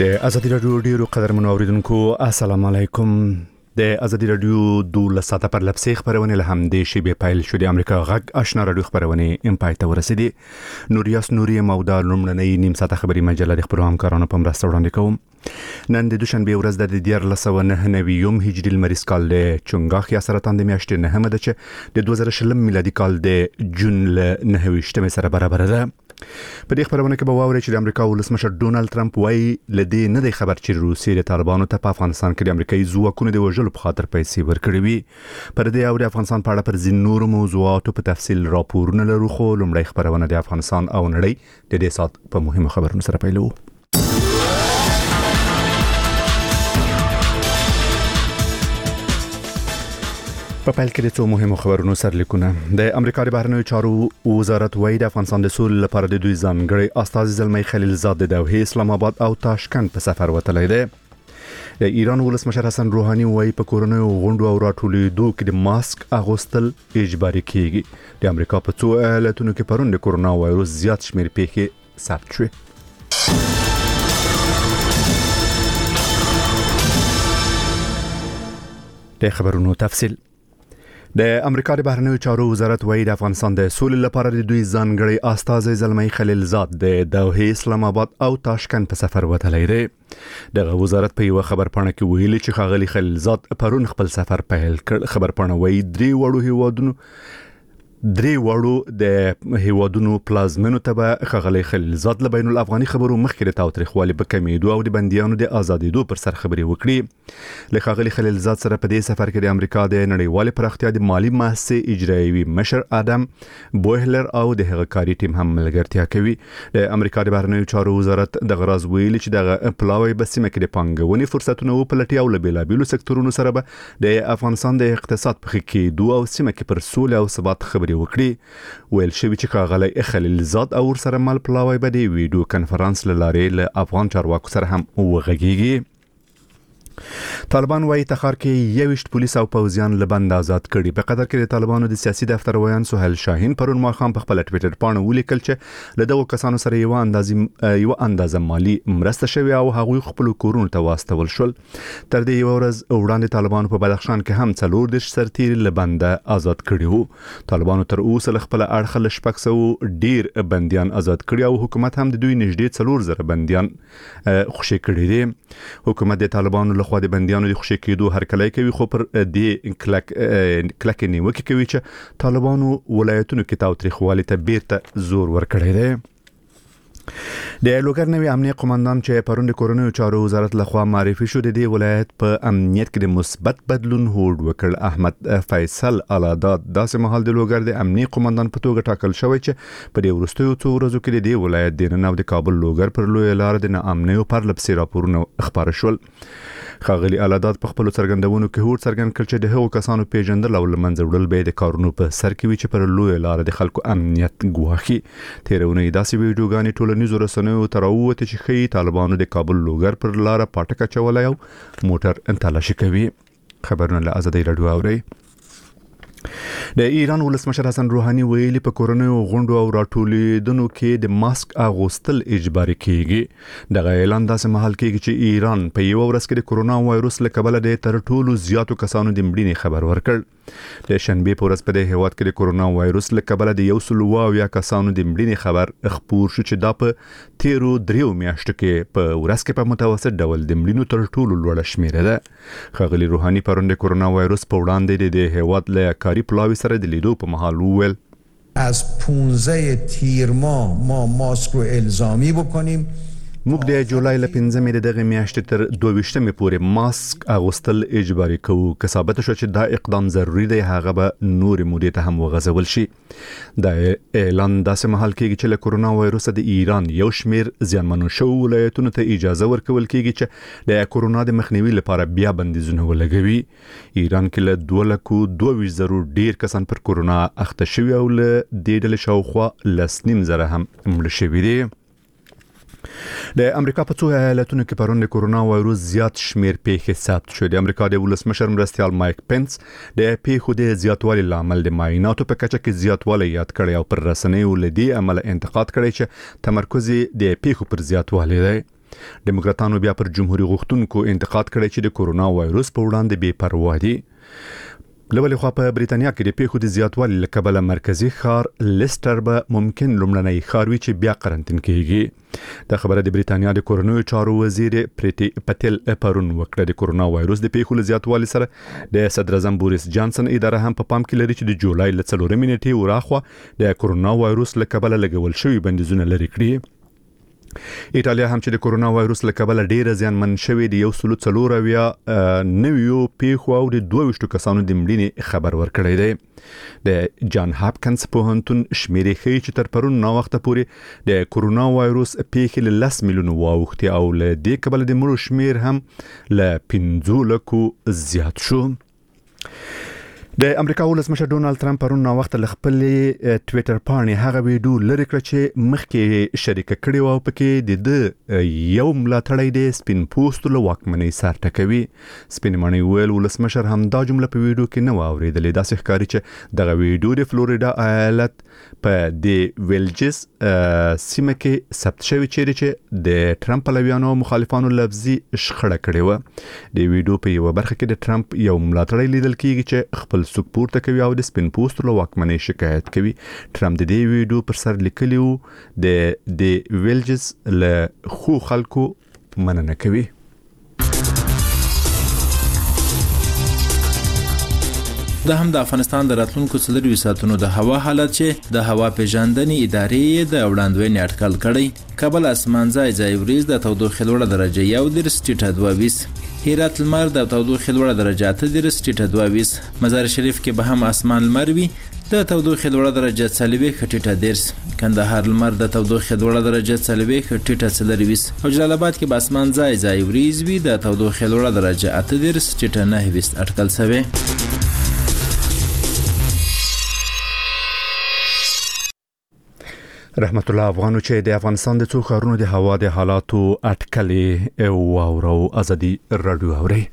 د ازادي رادیو ډیرو قدرمنو اوریدونکو السلام علیکم. د ازادي رادیو 12 ساعته پر لپسې خبرونه له هم د شی بي پایل شو د امریکا غږ آشنا رادیو خبرونه امپای ته ورسېدي. نوریاس نوري مودا لومړنۍ نیم ساعته خبري مجله د خبرو همکارانو په مرسته وړاندې کوم. نن د دوشنبه ورځ د 1499 هجري لمریز کال د چنګاخ یا سرطان د میاشتې نه هم ده چې د 2020 میلادي کال د جون ل 9 سره برابر ده. په دې خبرونه کې به واوري چې د امریکا ولسمشر ډونالد ترامپ وايي لدی نه دی خبر چې روسیې د طالبانو ته په افغانستان کې د امریکایي ځواکونو د وژلو په خاطر پیسې ورکړي وي. پر دې او د افغانستان په اړه پر ځینو نورو موضوعاتو په تفصیل راپورونه لرو، خو لومړی خبرونه د افغانستان او نړۍ د دې سات په مهمو خبرونو سره پیلو. په پیل کې د څو مهمو خبرونو سرلیکونه. د امریکا د بهرنیو چارو وزارت وايي د افغانستان د سولې لپاره د دوی ځانګړي استازي زلمی خلیلزاد د دوحه اسلام آباد او تاشکند په سفر وتلی دی. د ایران ولسمشر حسن روحاني وايي په کورونو غونډو او راټولېدو کې د ماسک اغوستل اجباري کیږي. د امریکا په څو ایالتونو کې پرون د کورونا وایروس زیات شمېر پیښې ثبت شوې. د خبرونو تفصیل. د امریکا د بهرنیو چارو وزارت وايي د افغانستان د سولې لپاره د دوی ځانګړي استازي زلمی خلیلزاد د دوحه اسلام آباد او تاشکند په سفر وتلی دی. دغه وزارت په یو خبرپاڼه کې ویلي چې ښاغلي خلیلزاد پرون خپل سفر پیل کړ. خبرپاڼه وايي درې وړو د هیوادونو پلازمنو ته به ښاغلي خلیلزاد له بین الافغاني خبرو مخکې د تاوتریخوالي په کمیدو او د بندیانو د آزادېدو پر سر خبرې وکړي. له ښاغلي خلیلزاد سره په دې سفر کې د امریکا د نړیوالې پراختیا د مالی مؤسسې اجرایوي مشر ادم بوهلر او د هغه کاري ټیم هم ملګرتیا کوي. د امریکا د بهرنیو چارو وزارت د غراز ویلي چې دغه پلاوی به سیمه کې د پانګونې فرصتونه وپلټي او له بیلابیلو سکتورونو سره به د افغانستان د اقتصاد په ښه کېدو او سیمه کې پر سولې او ثبات خبرې وکړي. ویل شوی چې ښاغلی خلیلزاد او ورسره مل پلاوی به د ویډیو کنفرانس له لارې له افغان چارواکو سره هم وغږیږي. طالبان وايي تخار کې 21 پولیس او پوځیان له بند آزاد کړي. په قطر کې د طالبانو د سیاسي دفتر ویان سهیل شاهین پرون ماښام په خپل ټویټر باندې ولیکل چې له دغو کسانو سره یو اندازه مالی مرسته شوی او هغوی خپل کورونو ته واستول شول. تر دې یو ورځ وړاندې طالبانو په بدخشان کې هم 40 سرتیري له بند آزاد کړي وو. طالبانو تر اوسه له خپل اړخ له 600 ډیر بنديان آزاد کړي او حکومت هم د دوی نږدې 4,000 بنديان خوشي کړي دي. حکومت د طالبانو له خوا د بنديانو د خوشي کېدو هرکلی کوي، خو پر دې کلک نیوکه کوي چې طالبانو ولایتونو کې تاوتریخوالي ته بیرته زور ورکړی دی. د لوګر نوی امنیت قومندان چې پرون د کورونو چارو وزارت لخوا معرفي شو د دې ولایت په امنیت کې د مثبت بدلون هوډ وکړ. احمد فیصل علاداد داسې مهال د لوګر د امنیت قومندان په توګه ټاکل شوی چې په دې وروستیو څو ورځو کې د دې ولایت د نن او د کابل لوګر پر لوی لار د ناامنیو پر لپسې راپورونه خبر شول. ښاغلي علاداد په خپل څرګندونو کې هوډ څرګند کړ چې د هغو کسانو پیژندل او لمنځه وړل به د کارونو په سر کې وي چې پر لوی لار د خلکو امنیت ګواښي. تیرونه داسې ویډیوګانې ټولنیزو رسنیو ته راووتې چې ښیي طالبانو د کابل لوګر پر لار پاټک اچولی او موټر تالاشي کوي. خبرونه له ازادي رادیو اوري. د ایران ولسمشر حسن روحاني ویلي په کورونو غونډو او راټولېدنو کې د ماسک اغوستل اجباري کیږي. دغه اعلان داسې مهال کېږي چې ایران په یو ورځ کې د کورونا وایروس له کبله د تر ټولو زیاتو کسانو د مړینې خبر ورکړ. د شنبه په ورځ په دې هیواد کې د کورونا وایروس له کبله د 120 کسانو د مړینې خبر خپور شو چې دا په تیرو 3 میاشتو کې په ورځ کې په متوسط ډول د مړینو تر ټولو لوړه شمیره ده. ښاغلي روحاني پرون د کورونا وایروس په وړاندې د هیواد له کاري پلاوی سره د لیدو په محل وویل از 15 تیر ما ماسک رو الزامی بکنیم. موږ د جولای له 15 دغه میاشتې تر 22 پورې ماسک اغوستل اجباري کوو. که ثابت شو چې دا اقدام ضروری دی هغه به نور مودې ته هم وغځول شي. دا اعلان داسې مهال کېږي چې له کورونا وایروس د ایران یو شمیر زیانمنو شوو ولایتونو ته اجازه ورکول کېږي چې د کورونا د مخنیوي لپاره بیا بندیزونه ولګوي. ایران کې له 2,22,000 ډیر کسان پر کورونا اخته شوي او له دې ډلې شاوخوا 19,000 هم مړه شوي دي. د امریکا په څو ایالتونو کې پرون د کورونا وایروس زیات شمیر پیښې ثبت شوې. د امریکا د ولسمشر مرستیال مایک پنس د پیښو د زیاتوالي لامل د معایناتو په کچه کې زیاتوالی یاد کړی او پر رسنیو له دې عمل انتقاد کړی چې تمرکز د پیښو پر زیاتوالی دی. ډیموکراتانو بیا پر جمهوریت غوښتونکو انتقاد کړی چې د کورونا وایروس په وړاندې بې پروا دي. لولې خو په بریتانیا کې د پیښو د زیاتوالي له کبله مرکزی ښار لیسټر به ممکن لومړنی ښار وي چې بیا قرنطین کیږي. دا خبره د بریتانیا د کورونوي چارو وزیر پریتی پټیل پرون وکړه. د کورونا وایروس د پیښو له زیاتوالي سره د صدر اعظم بوریس جانسن اداره هم په پام کې لري چې د جولای له 4 نیټې وراخوا د کورونا وایروس له کبله لګول شوی بندیزونه لري کړی. ایټالیا هم چې د کورونا وایروس له کبله ډیره زیانمن شوې د 140 نویو پیښو او د 22 کسانو د مړینې خبر ورکړی دی. د جان هاپکنز پوهنتون شمیرې ښیي چې تر پرون نا وخته پورې د کورونا وایروس پیښې له 10 میلیون واوښتي او له دې کبله د مړو شمیر هم له 15 لکو زیات شو. د امریکا ولسمشر ډونالد ترامپ پرون نا وخت له خپل ټوئیټر باندې هغه ویډیو لری کړ چې مخکې شریک کړی و پکې د یو ملاتړی د سپین پوسټ له واکمنۍ سر ټکوي. سپین مانی ویل ولسمشر هم دا جمله په ویډیو کې نه واوریدلې. دا ښکاري چې دغه ویډیو د فلوریدا ایالت په د ویلجز سیمه کې ثبت شوی چې د ټرمپ پلویانو او مخالفانو لفظي شخړه کړې و. د ویډیو په یو برخه کې د ټرمپ یو ملاتړی لیدل کیږي چې خپل سوک پورته کوي او د سپین پوسټ له واکمنۍ شکایت کوي. ټرمپ د دې ویډیو پر سر لیکلی و د ویلجز له خو خلکو مننه کوي. دا هم د افغانستان د راتلونکو 4 ساعتونو د هوا حالت چې د هوا پیژندنې ادارې د وړاندوینې اټکل کړی. کابل اسمان ځای ځای وریځ د تودوخې لوړه درجه 1.22. هرات لمر د تودوخې لوړه درجه 8.22. مزار شریف کې به هم اسمان لمر وي د تودوخې لوړه درجه 40.10. کندهار لمر د تودوخې لوړه درجه 40.40. او جلال آباد کې به اسمان ځای ځای وریځ وي د تودوخې لوړه درجه 8.9 اټکل شوی. رحمت الله افغانو چې د افغانستان د څو ښارونو د هوا د حالاتو اټکلې واورو ازادي رادیو اوري.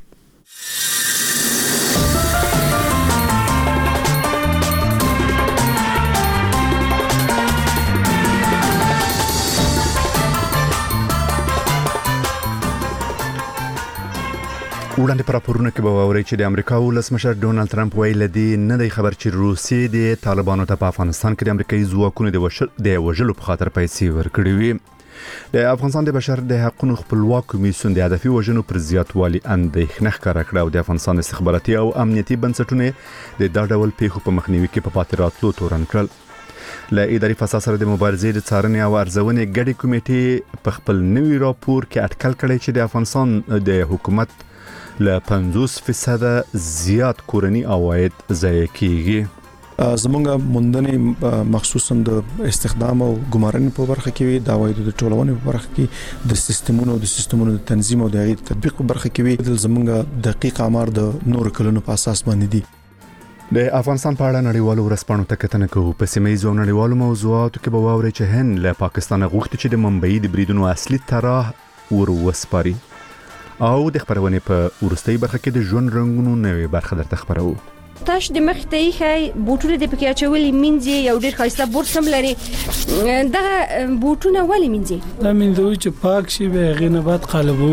وړاندې پر راپورونه کې به واورئ چې د امریکا ولسمشر ډونالد ترامپ ویل دی نه دی خبر چې روسیې د طالبانو ته په افغانستان کې د امریکایي ځواکونو د وژلو په خاطر پیسې ورکړې وي. د افغانستان د بشر د حقوقو خپلواک کمیسیون د هدفي وژنو پر زیاتوالي اندېښنه ښکاره کړه او د افغانستان استخباراتي او امنیتي بنسټونه د دا ډول پیښو په مخنیوي کې په پاتې راتلو تورن کړل. له اداري فساد سره د مبارزې د څارنې او ارزونې ګډې کمیټې په خپل نوي راپور کې اټکل کړی چې د افغانستان د حکومت له 50% زیات کورنی عواید ضایع کیږي. زمونږ موندنې مخصوصا د استخدام او ګمارنې په برخه کې د عوایدو د ټولونې په برخه کې د سیستمونو د تنظیم او د هغې تطبیق په برخه کې د زمونږ دقیق آمار د نور کلونو په اساس باندې دي. د افغانستان په اړه نړیوالو ورځپاڼو ته کتنه کوو. په سیمه‌یزو نړیوالو موضوعاتو کې به واورئ چې هند له پاکستان غوښتي چې د ممبئی د بریدونو اصلي طرح وسپاري او د خبرونې په ورستۍ برخه کې د ژوند رنگونو نوې برخه درته خبرو. تاش د مخ ته یې بوټونه د پکې اچولې منځي یو ډېر ښایسته بوټ سم لري. دا بوټونه ولې منځي؟ دا منځوي چې پاک شي به هغې نه بعد قالبو.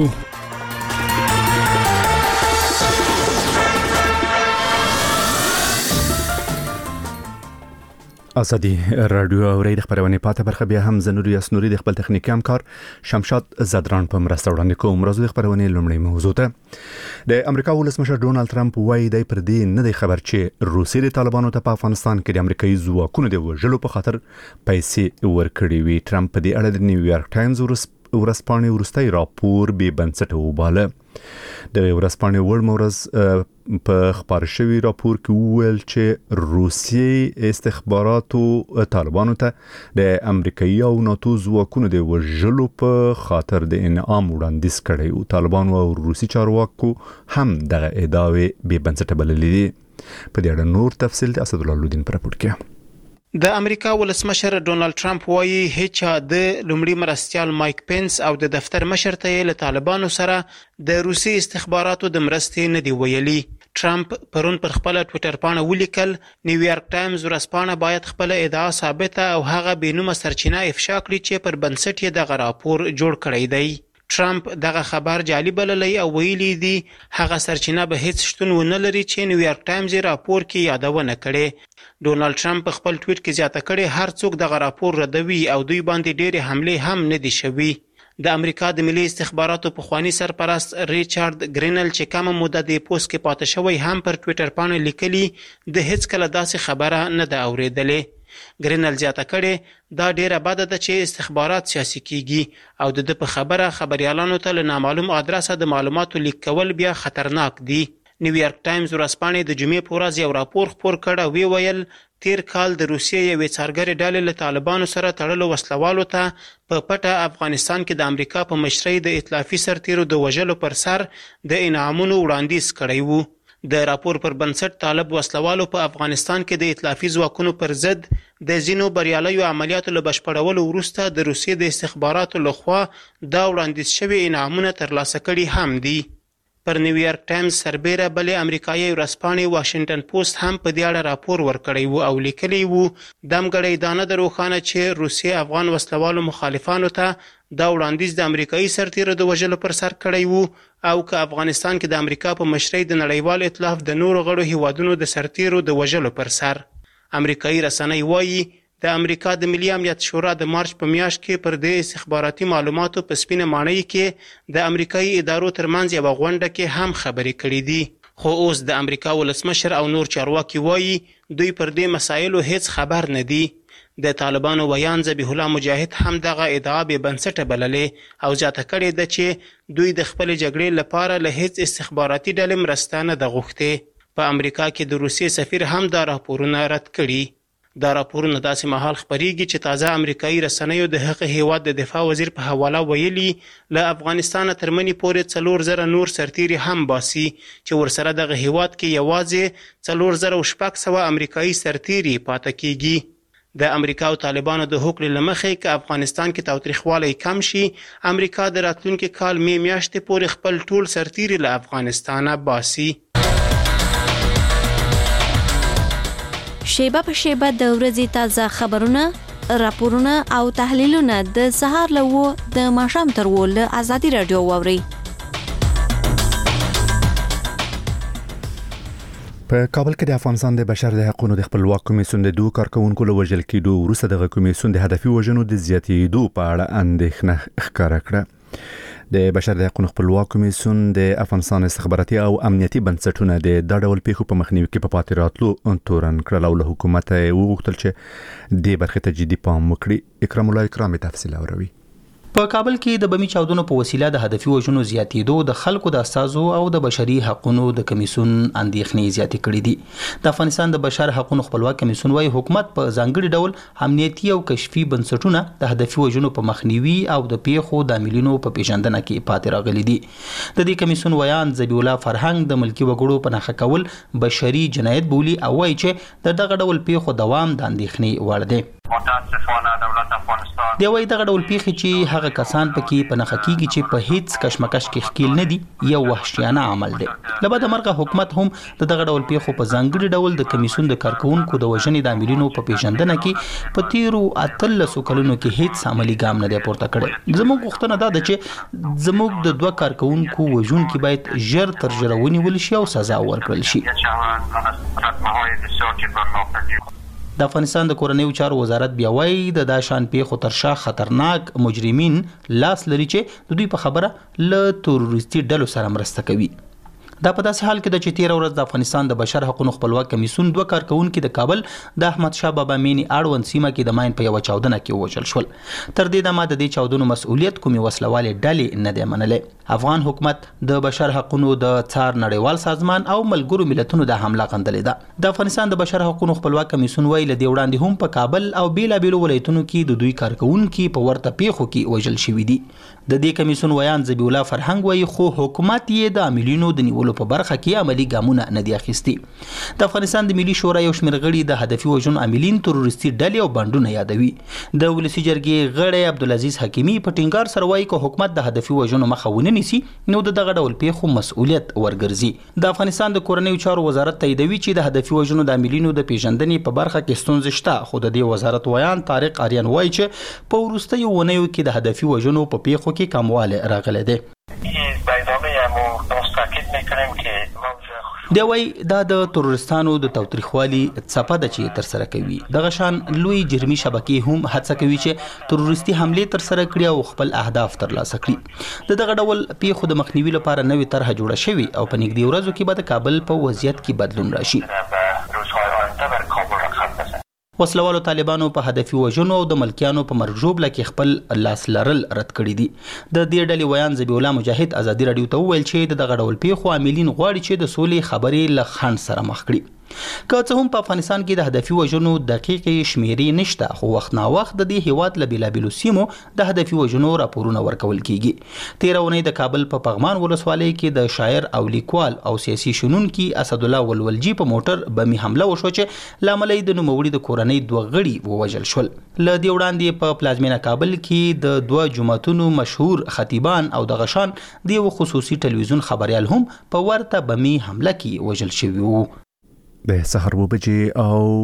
ازادي رادیو اوري د خبرونه پاته برخه بیا هم زنور یاسنوري د خپل تخنیکی همکار شمشاد زدران په مرسته وړاندې کوم. راځو د خبرونه لومړی موضوع ته. د امریکا ولسمشر ډونالد ترامپ وایي د پر دې نه دی خبر چې روسیې د طالبانو ته په افغانستان کې د امریکایي ځواکونو د وژلو په خاطر پیسې ورکړي وي. ترامپ په دې اړه د نیویارک ټایمز ورځپاڼې وروستي راپور به بنسټ وباله. د ورځپاڼې ورځ په خبر شوی راپور کې ویل چې روسیې استخباراتو طالبانو ته د امریکایي او ناتو ځواکونو د وژلو په خاطر د انعام وړاندیز کړی او طالبانو او روسي چارواکو هم دغه ادعاوې به بنسټ بللې دي. په دې اړه نور تفصیل د اسد الله لودین پر راپور کې. د امریکا ولسمشر ډونالد ترامپ وایي هیڅ د لومړي مرستیال مایک پینس او د دفتر مشر ته له طالبانو سره د روسي استخباراتو د مرستې نه دی ویلي. ترامپ پرون پر خپل ټوئیټر باندې ولیکل نیویارک ټایمز ورځپاڼه باید خپل ادعا ثابته او هغه بینومه سرچینه افشا کړي چې پر بنسټ یې د راپور جوړ کړی دی. ټرمپ دغه خبر جعلي بللی او ویلي دی هغه سرچینه به هیڅ شتون ونه لري چې نیویارک ټایمز راپور کې یادونه کړي. ډونالد ټرمپ په خپل ټویټ کې زیاته کړي هر څوک دغه راپور ردوي او دوی باندې ډېرې حملې هم نه دي شوي. د امریکا د ملي استخباراتو پخوانی سرپرست ریچارډ ګرینل چې کومه موده د پوسټ کې پاتې شوی هم پر ټویټر باندې لیکلي د هیڅ کله داسې خبره نه ده اورېدلې. ګرینل زیاته کړي دا ډیره بده ده چې استخبارات سیاسي کیږي او د په خبره خبريالانو ته له نامعلوم ادرسه د معلوماتو لیک کول بیا خطرناک دي. نیویارک ټایمز ورځپاڼې د جمعې په ورځ یو راپور خپور کړ او ویل تیر کال د روسیې یوې څارګرې ډلې له طالبانو سره تړلو وسلوالو ته په پټه افغانستان کې د امریکا په مشرۍ د ائتلافي سرتیرو د وژلو پر سر د انعامونو وړاندیز کړی وو. د راپور پر بنسټ طالب وسلوالو په افغانستان کې د ائتلافي ځواکونو پر ضد د ځینو بریالیو عملیاتو له بشپړولو وروسته د روسیې د استخباراتو لخوا دا وړاندیز شوي انعامونه ترلاسه کړي هم دي. پر نیویارک ټایمز سربیره بلې امریکایي ورځپاڼې واشنگټن پوسټ هم په دې اړه راپور ورکړی وو او لیکلی وو دمګړی دا نه ده روښانه چې روسیې افغان وسلوالو مخالفانو ته دا وړاندیز د امریکایي سرتیرو د وژلو پر سر کړی وو او که افغانستان کې د امریکا په مشرۍ د نړیوال ائتلاف د نورو غړو هیوادونو د سرتیرو د وژلو پر سر. امریکایي رسنۍ وایي د امریکا د ملي امنیت شورا د مارچ په میاشت کې پر دې استخباراتي معلوماتو په سپینه ماڼۍ کې د امریکایي ادارو ترمنځ یوه غونډه کې هم خبرې کړې دي. خو اوس د امریکا ولسمشر او نور چارواکي وایي دوی پر دې مسایلو هیڅ خبر نه دي. د طالبانو ویان ذبیح الله مجاهد هم دغه ادعا بې بنسټه بللې او زیاته کړې ده چې دوی د خپلې جګړې لپاره له هیڅ استخباراتي ډلې مرسته نه ده غوښتې. په امریکا کې د روسیې سفیر هم دا راپورونه رد کړي. دا راپورونه داسې مهال خپریږي چې تازه امریکایي رسنیو د هغه هیواد د دفاع وزیر په حواله ویلي له افغانستان تر منی پورې 4000 نور سرتیري هم باسي چې ورسره دغه هیواد کې یوازې 4600 امریکایي سرتیري پاتې کیږي. د امریکا او طالبانو د هوکړې له مخې که افغانستان کې تاوتریخوالی کم شي امریکا د راتلونکي کال میاشتې پورې خپل ټول سرتیري له افغانستانه باسي. شیبه په شیبه د ورځې تازه خبرونه، راپورونه او تحلیلونه د سهار له 9 د ماښام تر 10 له ازادي رادیو واوري. په کابل کې د افغانستان د بشر د حقوقو د خپلواک کمیسیون د 2 کارکونکو له وژل کېدو وروسته د کمیسیون د هدفي وژنو د زیاتېدو په اړه اندېښنه ښکاره کړه. د بشر د حقوقو خپلواک کمیسیون د افغانستان استخباراتي او امنیتي بنسټونه د ډول پیښو په مخنیوي کې په پاتې راتلو تورن کړل او له حکومت وغوښتل چې د برخې ته جدي پام وکړي. اکرام الله اکرامي تفصیل اوري. په کابل کې د بمی چاودنو په وسیله د هدفي وژنو زیاتېدو د خلکو د اساسو او د بشري حقوقو د کمیسیون اندېښنې زیاتې کړې دي. د افغانستان د بشر حقوقو خپلواک کمیسیون وايي حکومت په ځانګړي ډول امنیتي او کشفي بنسټونه د هدفي وژنو په مخنیوي او د پیښو د عاملینو په پیژندنه کې پاتې راغلي دي. د دې کمیسیون ویان ذبیح الله فرهنګ د ملکی وګړو په نښه کول بشري جنایت بولي او وايي چې د دغه ډول پیښو دوام د اندېښنې وړ دی. متاسفانه دولت افغانستان دی وايي دغه ډول پیښې چې هغه کسان پکې په نښه کیږي چې په هیڅ کشمکش کې ښکیل نه دي یو وحشیانه عمل دی. لبد مرګه حکومت هم دغه ډول پیښو په ځانګړي ډول د کمیسیون د کارکونکو د وژنې د عاملینو په پیژندنه کې په تیرو 13 کلونو کې هیڅ عملی ګام نه دی پورته کړی. زموږ غوښتنه ده چې زموږ د 2 کارکونکو وژونکو باید ژر تر ژره ونیول شي او سزا ورکړل شي. د افغانستان د کورنیو چارو وزارت بیا وايي د داشان پیښو تر شا خطرناک مجرمین لاس لري چې د دوی په خبره له تروریستي ډلو سره مرسته کوي. دا په داسې حال کې د 13 ورځ د افغانستان د بشر حقوقو خپلواک کمیسیون 2 کارکونکو د کابل د احمد شاه بابا مینی اړوند سیمه کې د ماین په یو چاودنه کې وژل شول. تر دې دمه د دې چاودنو مسؤلیت کومي وسلواله ډلې نه دی منلې. افغان حکومت د بشر حقوقو د څار نړیوال سازمان او ملګرو ملتونو د حمله غندلې ده. د افغانستان د بشر حقوقو خپلواک کمیسیون ویل دی وړاندې هم په کابل او بیلابیلو ولایتونو کې د دوی کارکونکو په ورته پیښو کې وژل شوی دي. د دې کمیسیون ویان ذبیح الله فرهنګ وایي خو حکومت یې د عاملینو د نیولو کولو په برخه کې عملی ګامونه نه دي اخیستي. د افغانستان د ملي شورا یو شمېر غړي د هدفي وژنو عاملین تروریستي ډلې او بانډونه یادوي. د ولسی جرګې غړی عبدالعزیز حکیمی په ټینګار سره وایي که حکومت د هدفي وژنو مخه ونه نیسي نو د دغه ډول پیښو مسؤلیت ورګرځي. د افغانستان د کورنیو چارو وزارت تاییدوي چې د هدفي وژنو د عاملینو د پیژندنې په برخه کې ستونزې شته، خو د دې وزارت ویان طارق آریان وایي چې په وروستیو اونیو کې د هدفي وژنو په پیښو کې کموالی راغلی دی. دی وایي دا د تروریستانو د تاوتریخوالي څپه ده چې ترسره کوي. دغه شان لوی جرمي شبکې هم هڅه کوي چې تروریستي حملې ترسره کړي او خپل اهداف ترلاسه کړي. د دغه ډول پیښو د مخنیوي لپاره نوې طرحه جوړه شوې او په نږدې ورځو کې به د کابل په وضعیت کې بدلون راشي. وسلوالو طالبانو په هدفي وژنو او د ملکیانو په مرګ ژوبله کې خپل لاس لرل رد کړي دي. د دې ډلې ویان ذبیح الله مجاهد ازادي راډیو ته وویل چې دغه ډول پیښو عاملین غواړي چې د سولې خبرې له خنډ سره مخ کړي. که څه هم په افغانستان کې د هدفي وژنو دقیقې شمیرې نشته، خو وخت نا وخت د دې هیواد له بیلابیلو سیمو د هدفي وژنو راپورونه ورکول کیږي. تیره اونۍ د کابل په پغمان ولسوالۍ کې د شاعر او لیکوال او سیاسي شنونکي اسد الله ولولجي په موټر بمي حمله وشو چې لامل یې د نوموړي د کورنۍ دوه غړي ووژل شول. له دې وړاندې په پلازمینه کابل کې د دوه جماعتونو مشهور خطیبان او د غشان د یو خصوصي ټلویزیون خبريال هم په ورته بمي حمله کې وژل شوي وو. د سحر وبجې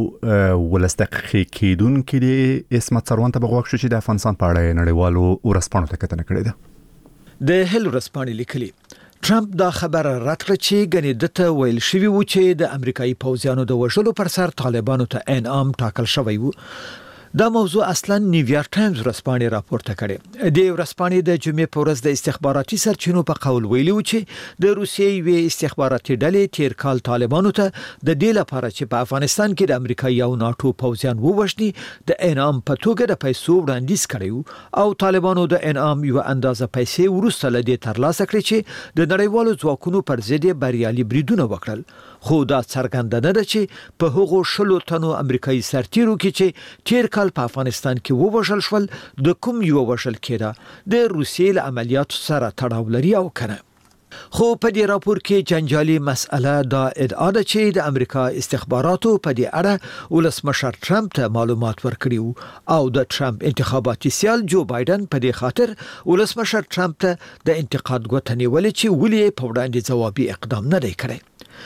او ولستقې کېدونکې د اسمت سروان ته بغواک شو چې د افغانستان په اړه نړیوالو ورسپانو ته کتنه کړې ده. د هل ورسپانې لیکلي ټرمپ دا خبره رد کړه چې ګنې دته ویل شوی و چې د امریکایي پوځیانو د وژلو پر سر طالبانو ته انعام ټاکل شوی و. دا موضوع اصلا نیویارک ټایمز ورسپانې راپورته کړي. د ورسپانې د جمعې په ورځ د استخباراتي سرچینو په قول ویلي و چې د روسیې یوې استخباراتي ډلې تیر کال طالبانو ته د دې لپاره چې په افغانستان کې د امریکایي او ناتو پوځیان ووژني د انعام په توګه د پیسو وړاندیز کړی او طالبانو د انعام یو اندازه پیسې ورسته لدې ترلاسه کړې چې د نړیوالو ځواکونو پر ضد بریالي بریدونه وکړل. خو دا څرګنده نه ده چې په هغو 100 تنو امریکایي سرتیرو کې چې تیر کال په افغانستان کې ووژل شول د کوم یو وژل کېده د روسیې له عملیاتو سره تړاو لري او کنه. خو په دې راپور کې جنجالي مسأله دا ادعا ده چې د امریکا استخباراتو په دې اړه ولسمشر ټرمپ ته معلومات ورکړي او د ټرمپ انتخاباتي سیال جو بایدن په دې خاطر ولسمشر ټرمپ ته د انتقاد غوښتنې ولې چې ولې په وړاندې ځوابي اقدام نه دی کړی.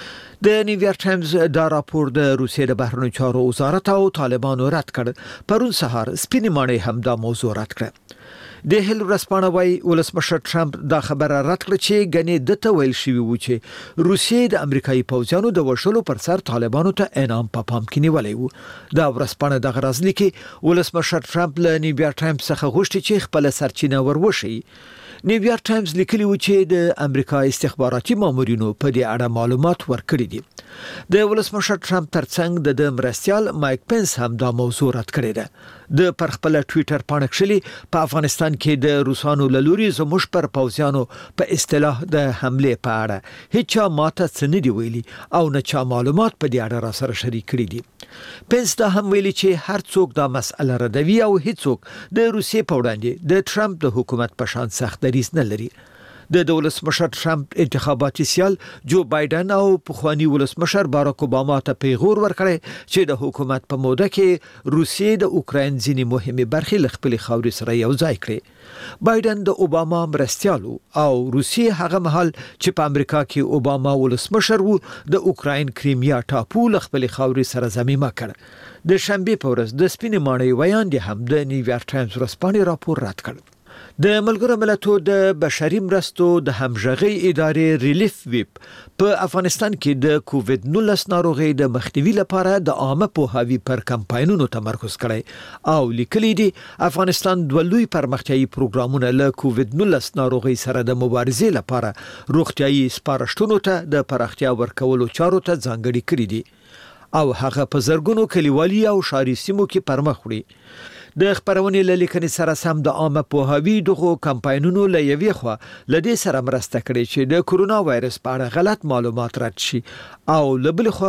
د نیویارک ټایمز دا راپور د روسیې د بهرنیو چارو وزارت او طالبانو رد کړ. پرون سهار سپینې ماڼۍ هم دا موضوع رد کړه. د هل ورسپانه وای ولسمشر ټرمپ دا خبره رد کړ چې ګنې دته ویل شوی و چې روسیې د امریکایي پوځیانو د وژلو پر سر طالبانو ته انعام په پام کې نیولای و. دا ورسپانه د غرض لیکي ولسمشر ټرمپ له نیویارک ټایمز څخه غوښتي چې خپل سرچینه وروشي. نیویارک ټایمز لیکلی و چې د امریکا استخباراتي مامورینو په دې اړه معلومات ورکړي دي. د ولسمشر ټرمپ ترڅنګ د مرستيال مایک پنس هم دا موضوع رد کړی ده. د پر خپل ټوئیټر باندې کښلي په افغانستان کې د روسانو لوري زموږ پر پوځیانو په اصطلاح د حمله په اړه هیڅ ماته څه نه دی ویلي او نه چا معلومات په دې اړه را سره شریک کړي دي. پنس دا هم ویلي چې هر څوک دا مسأله ردوي او هیڅوک د روسیې په وړاندې د ټرمپ د حکومت په شان سخت دریځ نه لري. د ولسمشر ټرمپ انتخاباتي سیال جو بایدن او پخوانی ولسمشر باراک اوباما ته پیغور ورکړی چې د حکومت په موده کې روسیې د اوکراین ځینې مهمه برخې له خپل خاورې سره یو ځای کړې. بایدن د اوباما مرستيالو او روسیې هغه مهال چې په امریکا کې اوباما ولسمشر وو د اوکراین کریمیا ټاپو له خپل خاورې سره ضمیمه کړ. د شنبه په ورځ د سپینې ماڼۍ ویان دي هم د نیویارک ټایمز ورسپانې راپور رد کړ. د ملګرو ملتونو د بشري مرستو د همغږي ادارې ریلیف ویب په افغانستان کې د کووید 19 ناروغي د مخنیوي لپاره د عامه پوهاوي پر کمپاینونو تمرکز کړی او لیکلي دي افغانستان د لوی پرمختیايي پروګرامونو له کووید 19 ناروغي سره د مبارزې لپاره روغتيایي سپارښتنو ته د پراختیا ورکولو چارو ته ځانګړي کړی دي او هغه په زرګونو کلیوالي او ښاري سیمو کې پرمخ وړي. د خبرونې لیکنې سره سم د عامه پوهاوي دغه کمپاینونو له یوې خوا لدې سره مرسته کړې چې د کورونا وایرس په اړه غلط معلومات رد شي او له بل خوا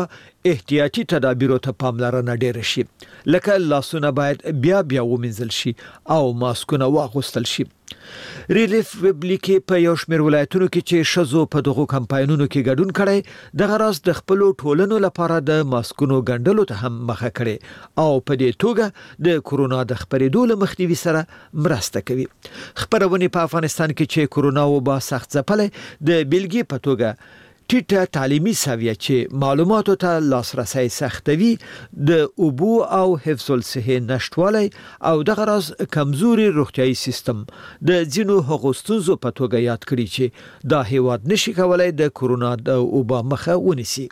احتیاطي تدابیرو ته پاملرنه ډېره شي، لکه لاسونه باید بیا ومینځل شي او ماسکونه واغوستل شي. ریلیف ویبلیکي په یو شمېر ولایتونو کې چې ښځو په دغو کمپاینونو کې ګډون کړی دغه راز د خپلو ټولنو لپاره د ماسکونو ګنډلو ته هم مخه کړي او په دې توګه د کورونا د خپرېدو له مخنیوي سره مرسته کوي. خپرونې په افغانستان کې چې کورونا وبا سخت ځپلی د بیلګې په توګه ټیټه تعلیمي سویه چې معلوماتو ته لاسرسی سختوي، د اوبو او حفظ الصحې نشټوالی او دغه راز کمزوري روغتیايي سیستم د ځینو هغو ستونزو په توګه یاد کړي چې دا هیواد نشي کولای د کورونا د وبا مخه ونیسي.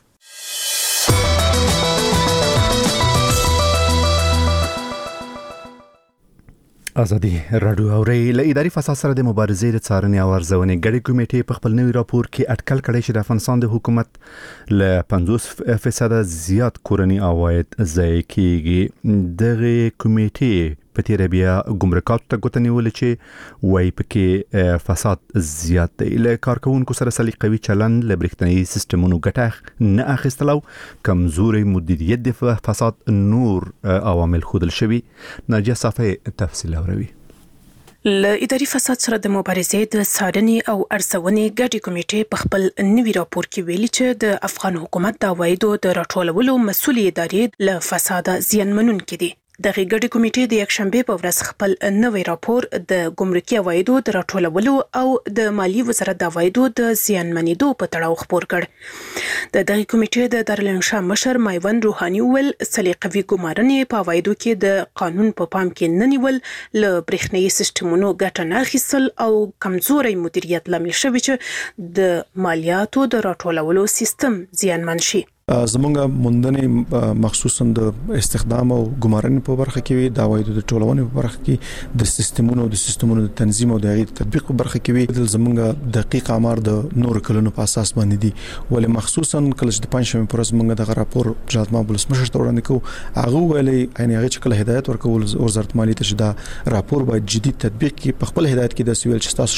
ازادي رادیو اوري له اداري فساد سره د مبارزې د څارنې او ارزونې ګډې کمیټې په خپل نوي راپور کې اټکل کړی چې د افغانستان د حکومت له 50% زیات کورني عواید ضایع کیږي. دغه کمیټې په تیر بیا ګمرکاتو ته ګوته نیولې چې وایي پکې فساد زیات دی. له کارکونکو سره سلیقوي چلند، له برېښنايي سیستمونو ګټه نه اخیستل او کمزوري مدیریت د فساد نور عوامل ښودل شوي. ناجیه صافی تفصیل اوري. له اداري فساد سره د مبارزې د څارنې او ارزونې ګډې کمیټې په خپل نوي راپور کې ویلي چې د افغان حکومت د عوایدو د راټولولو مسؤلې ادارې له فساد زیانمنونکې دي. دغه ګډې کمیټې د یکشنبه په ورځ خپل نوی راپور د ګمرکي عوایدو د راټولولو او د مالیې وزارت د عوایدو د زیانمنېدو په تړاو خپور کړ. د دغه کمیټې د دارالانشا مشر مایوند روحاني ویل سلیقوي ګمارنې په عوایدو کې د قانون په پام کې نه نیول، له برېښنايي سیستمونو ګټه نه اخیستل او کمزوري مدیریت لامل شوی چې د مالیاتو د راټولولو سیستم زیانمن شي. زمونږ موندنې مخصوصا د استخدام او ګمارنې په برخه کې وي، د عوایدو د ټولونې په برخه کې د سیستمونو د تنظیم او د هغې تطبیق په برخه کې وي. زمونږ دقیق آمار د نور کلونو په اساس باندې دي، ولې مخصوصا کله چې د پنځشنبه پر ورځ موږ دغه راپور جناب ولس مشر ته وړاندې کوو، هغه ویلي یعنی هغه چې کله هدایت ورکول وزارت مالیې ته چې دا راپور باید جدي تطبیق کړي. په خپل هدایت کې د سویل چې تاسو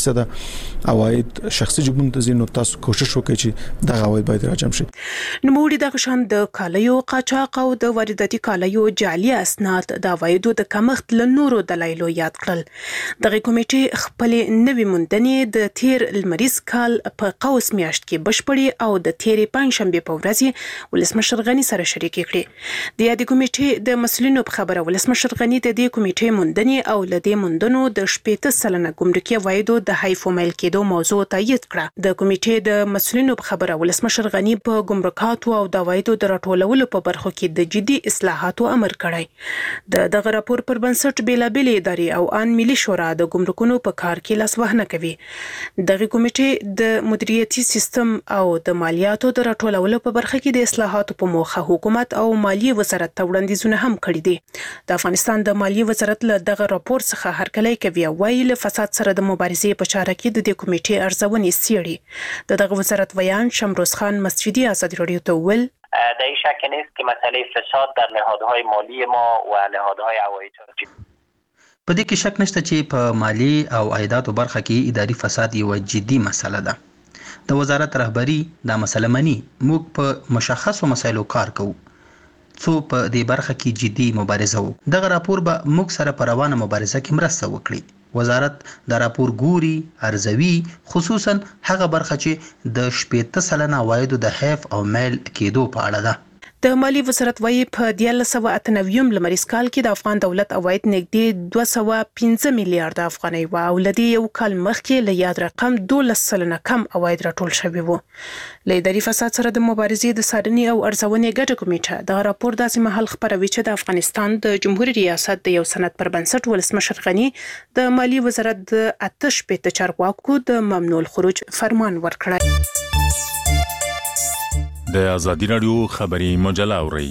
80% عواید شخصي جیبونو ته ځي، نو تاسو کوشش وکړئ چې دغه عواید باید راجم شي. نوموړي دغه شان د کالیو قاچاق او د وارداتي کالیو جعلي اسناد د عوایدو د کمښت له نورو دلایلو یاد کړل. دغه کمیټې خپل نوي موندنې د تیر لمریز کال په قوس میاشت کې بشپړې او د تیرې پنځشنبه په ورځ ولسمشر غني سره شریک کړې. د یادې کمیټې د مسؤلینو په خبره ولسمشر غني د دې کمیټې موندنې او له دې موندنو د 80% ګمرکي عوایدو د حیف او میل کېدو موضوع تایید کړه. د کمیټې د مسؤلینو په خبره ولسمشر غني په ګمرکاتو او د عوایدو د راټولولو په برخو کې د جدي اصلاحاتو امر کړی. دغه راپور پر بنسټ بیلابېلې ادارې او ان ملي شورا د ګمرکونو په کار کې لاسوهنه کوي. دغه کمیټې د مدیریتي سیستم او د مالیاتو د راټولولو په برخه کې د اصلاحاتو په موخه حکومت او مالیې وزارت ته وړاندیزونه هم کړي دي. د افغانستان د مالیې وزارت له دغه راپور څخه هرکلی کوي او وایي له فساد سره د مبارزې په چاره کې د دې کمیټې ارزونې څېړي. دغه وزارت ویان شمروز خان مسجدی ازادي رادیو ته ویل در این شک نیست که مسئله فساد در نهادهای مالی ما و نهادهای عواید په دې کې شک نشته چې په مالی او عایداتو برخه کې اداري فساد یو جدي مسله ده. د وزارت رهبری دا مسله مني. موږ په مشخصو مسایلو کار کوو څو په دې برخه کې جدي مبارزه وکړو. دغه راپور به موږ سره په روانه مبارزه کې مرسته وکړي. وزارت د راپور ګوري ارزوي، خصوصا هغه برخه چې د 80% عوایدو د حیف او میل کېدو په اړه ده. د مالی وزارت وایي په 1998 لمریز کال کې د افغان دولت عواید نږدې 215 میلیارډ افغانۍ و او لدی یو کال مخکې له یاد رقم 12% کم عواید راټول شوي وو. له اداري فساد سره د مبارزې د څارنې او ارزونې ګډه کمیټه د راپور داسې مهال خپروي چې د افغانستان د جمهوریت ریاست د یو سند پر بنسټ ولسمشر غني د مالی وزارت د 88 چارواکو د ممنوع الخروج فرمان ورکړی. د ازادي رادیو خبري مجله اوري.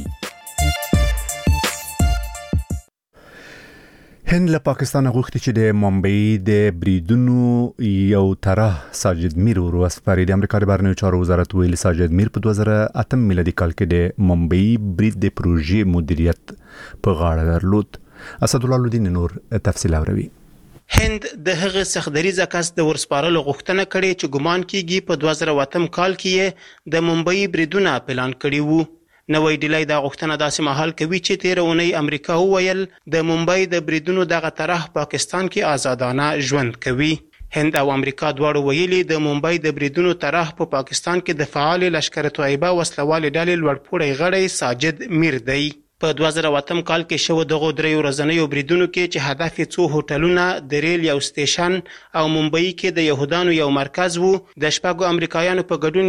هند له پاکستان غوښتي چې د ممبئی د بریدونو یو طرح ساجد میر ورسپاري. د امریکا د بهرنیو چارو وزارت ویلي ساجد میر په 2008 میلادي کال کې د ممبئی برید د پروژې مدیریت په غاړه درلود. اسد الله الدین نور تفصیل اوري. هند د هغه سخدریزه کس د ورسپارلو غوښتنه کړې چې ګمان کیږي په 2008 کال کې د ممبئی بریدونه پلان کړی وو. نوې ډیلۍ دا غوښتنه داسې مهال کوي چې تیر اونۍ امریکا وویل د ممبئی د بریدونو دغه طرح پاکستان کې آزادانه ژوند کوي. هند او امریکا دواړو ویلي د ممبئی د بریدونو طرح په پاکستان کې د فعال لشکر طیبه وسلوال ډلې لوړپوړی غړی ساجد میر دی. په 2008 کال کې شو دغه درې ورځنیو بریدونو کې چې هدف یې څو هوټلونه، د ریل یو سټیشن او ممبئی کې د يهودانو یو مرکز وو، د شپږو امریکایانو په ګډون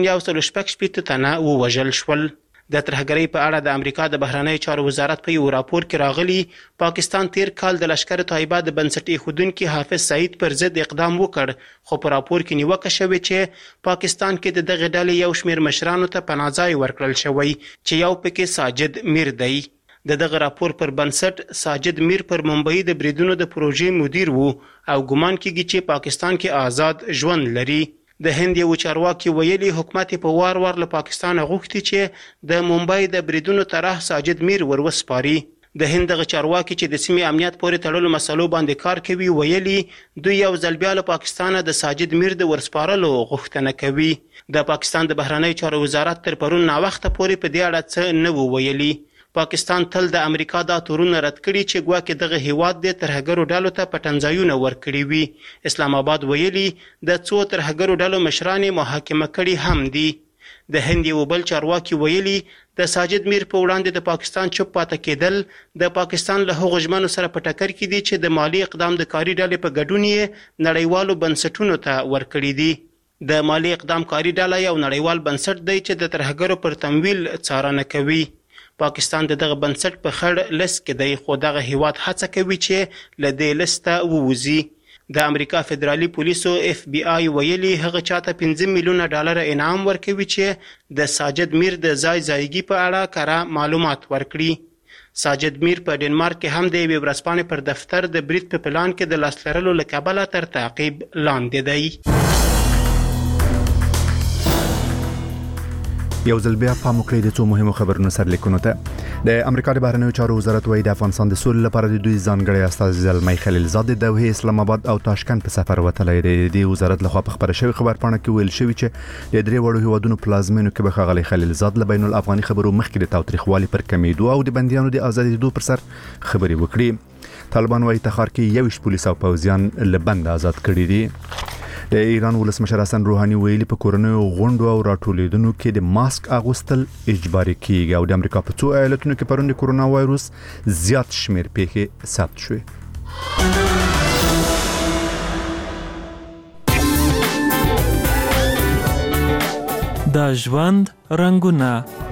116 تنه ووژل شول. د ترهګرۍ په اړه د امریکا د بهرنی چارو وزارت په یو راپور کې راغلی پاکستان تیر کال د لشکر طیبه د بنسټ ایښودونکي حافظ سعید پر ضد اقدام وکړ، خو په راپور کې نیوکه شوې چې پاکستان کې د دغه ډلې یو شمېر مشرانو ته پناهځای ورکړل شوی چې یو پکې ساجد میر دی. د دغه راپور پر بنسټ ساجد میر پر ممبئی د بریدونو د پروژې مدیر وو او ګمان کیږي چې پاکستان کې آزاد ژوند لري. د هند یو چارواکي ویلي حکومت په وار وار له پاکستان غوښتي چې د ممبئی د بریدونو طرح ساجد میر وروسپاري. د هند دغه چارواکي چې د سیمې امنیت پورې تړلو مسلو باندې کار کوي ویلي دوی یو ځل بیا له پاکستان د ساجد میر د ورسپارلو غوښتنه کوي. د پاکستان د بهرنی چارو وزارت تر پرون ناوخته پورې په دې اړه څه نه ویلي. پاکستان تل د امریکا دا تورونه رد کړي چې ګواکې دغه هیواد د ترهګرو ډلو ته پټنځایونه ورکړي وي. اسلام آباد ویلي د څو ترهګرو ډلو مشرانې محاکمه کړي هم دي. د هند یو بل چارواکي ویلي د ساجد میر په وړاندې د پاکستان چوپ پاتې کېدل د پاکستان له هغو ژمنو سره په ټکر کې دي چې د مالی اقدام د کاري ډلې په ګډون یې نړیوالو بنسټونو ته ورکړي دي. د مالی اقدام کاري ډله یو نړیوال بنسټ دی چې د ترهګرو پر تمویل څارنه کوي. پاکستان دغه بنسټ په خړ لست کې دی، خو دغه هیواد هڅه کوي چې له دې لسته ووځي. د امریکا فدرالي پولیسو FBI ویلي هغه چاته $5 میلیونه انعام ورکوي چې د ساجد میر د ځایګي په اړه کره معلومات ورکړي. ساجد میر په ډنمارک کې هم د یوې ورځپاڼې پر دفتر د برید په پلان کې د لاس لرلو له کبله تر تعقیب لاندې دی. یو ځل بیا پام وکړئ د څو مهمو خبرونو سرلیکونو ته. د امریکا د بهرنیو چارو وزارت وايي د افغانستان د سولې لپاره د دوی ځانګړي استازي زلمی خلیلزاد د دوحه اسلام آباد او تاشکند په سفر وتلی دی. د وزارت لخوا په خبره شوی خبرپاڼه کې ویل شوی چې د درې وړو هیوادونو پلازمینو کې به ښاغلی خلیلزاد له بین الافغاني خبرو مخکې د تاوتریخوالي پر کمیدو او د بندیانو د ازادېدو پر سر خبرې وکړي. طالبان وايي تخار کې 21 پولیس او پوځیان له بند آزاد کړي دي. د ایران ولسمشر حسن روحاني ویلي په کورونو غونډو او راټولیدونو کې د ماسک اغوستل اجباري کیږي او د امریکا په څو ایالتونو کې پرون د کورونا وایروس زیات شمیر پیښې ثبت شوې. د ژوند رنگونه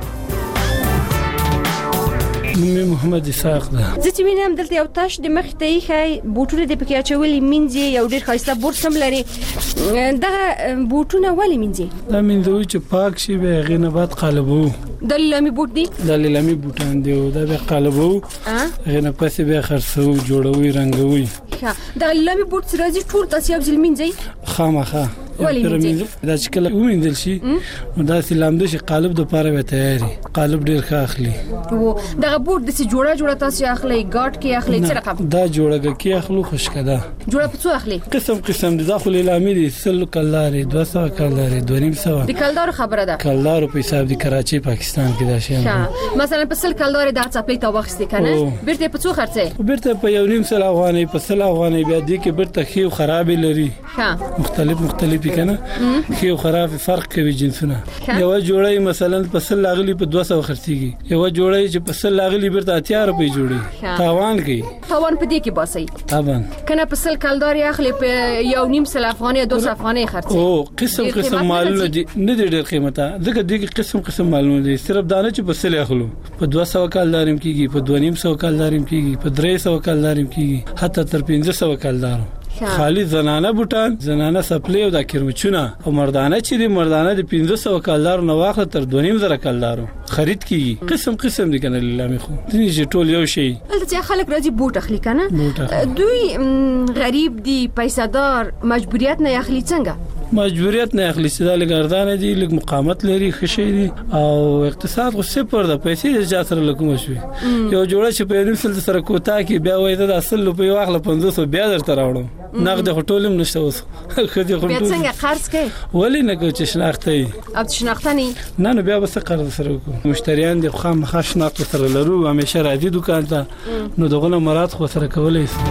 نومي محمد اسحاق ده. زه چې وینم دلته یو تاش د مخ ته یې بوټونه د پکې اچولي منځي یو ډیر ښایسته بورس هم لري. دغه بوټونه ولې منځي؟ دا منځوي چې پاک شي به هغې نه بعد قالبو. دا لیلامي بوټ دي؟ دا لیلامي بوټان دي او دا به قالبو هغې نه پسې به خرڅوو جوړوي رنګوي. دغه لیلامي بوټ چې راځي ټول تاسې یو ځل منځئ؟ خامخا ولې منځئ؟ دا چې کله ومینځل شي نو داسې لامده شي قالب دپاره به تیاري. قالب ډېر ښه اخلي. دغه بوټ داسې جوړه تاسې اخلئ ګاټ کې اخلئ څه رقم؟ دا جوړه کې اخلو خوشکه ده. جوړه په څو اخلي؟ قسم دي. دا خو لیلامي دي 100 کلدارې 200 کلدارې 250 د کلدارو خبره ده. کلدارو په حساب دي کراچي پاکستان کې دا شی مثلا په 100 کلدارې دا څپلۍ ته واخستې کنه بیرته په څو خرڅې؟ بیرته په 1.5 افغانۍ په 100 افغانۍ بیا دي کې بیرته خي او خراب لري. مختلف کنه خي او خراب فرق کوي جنسونه. یو جوړه مثلا په 100 لاغلي په 200 خرڅيږي. یو جوړه چې په 100 لاغلي بیرته 80 روپۍ جوړي. تاوان کوي. تاوان په دې کې باسي. طبعا کنه په 100 کلدارې اخلي په 1.5 افغانۍ 200 افغانۍ خرڅي. او قسم مالونه دي نه ډېر قیمته. دغه دغه قسم مالونه دي. صرف دانه چې په 100 اخلو په 200 کلدارم کیږي په 2.5 کلدارم کیږي په 300 کلدارم کیږي حتی تر 500 کلدارم. خالی زنانه بوټان زنانه سپلې او د کرمچونه او مردانه چې دی مردانه د 500 کلدار نو واخله تر 2.5 کلدارو خرید کیږي. قسم دي کنه لیلامي خو دې ټول یو شی. دلته خلک راځي بوټ اخلي کنه دوی غریب دي پیسادار مجبوریت نه اخلي. څنګه مجبوریت نه اخلي؟ سدا لګردان دي لګ مقاومت لري خشي دي او اقتصاد خو صفر ده. پیسې د جاسر لکوم شوي یو جوړه چې په 1.5 سره کوتا کې بیا وای دا اصل په واخله 500 بیا درته راوړم نقد هټولم نشته اوس خدي بیا څنګه قرض کوي ولی نه کوي چې شناختي او شناختنی نه بیا بس قرض سره کوو مشتریان د خامخا شناخت سره لرو همیشه راځي دکان ته نو دغه مراد خو سره کولای شي.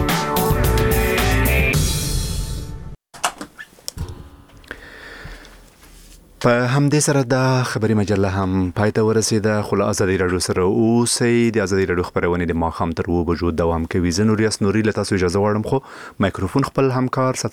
په همدې سره د خبري مجله هم پای ته ورسیده. خو له ازادي راډیو سره اوسئ. د ازادي راډیو خبرونه د ماښام تر 2 بجو دوام کوي. زه نورياس نوري له تاسو اجازه غواړم خو مایکروفون خپل همکار